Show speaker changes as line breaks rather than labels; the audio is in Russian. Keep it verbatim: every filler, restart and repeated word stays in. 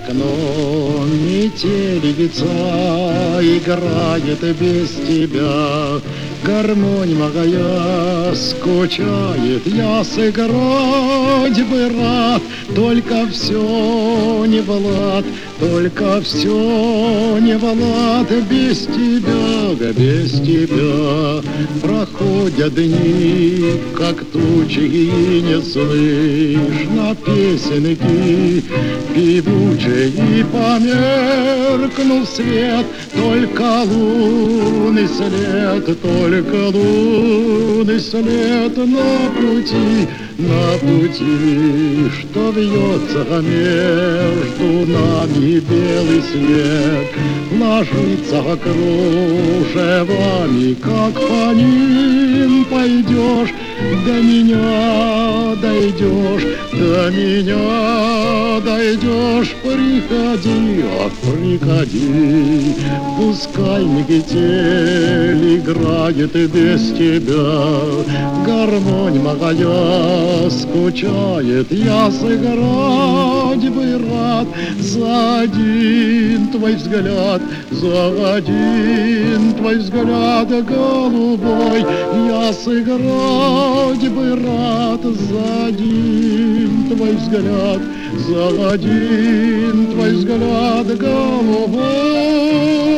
окно метелица играет без тебя. Гармонь моя скучает, я сыграть бы рад, только все не в лад, только все не в лад. Без тебя, да без тебя проходят дни, как тучи, и не слышно песенки певучей, и померкнул свет, только лунный след, только лунный след на пути, на пути, что вьется между нами белый снег, ложится кружевами, как по ним пойдешь, до меня дойдешь, до меня дойдешь, приходи, ах, приходи, пускай метель играет без тебя, гармонь моя скучает, я сыграть бы рад за один твой взгляд, за один твой взгляд голубой, я сыграть бы рад за один твой взгляд, за один твой взгляд голубой.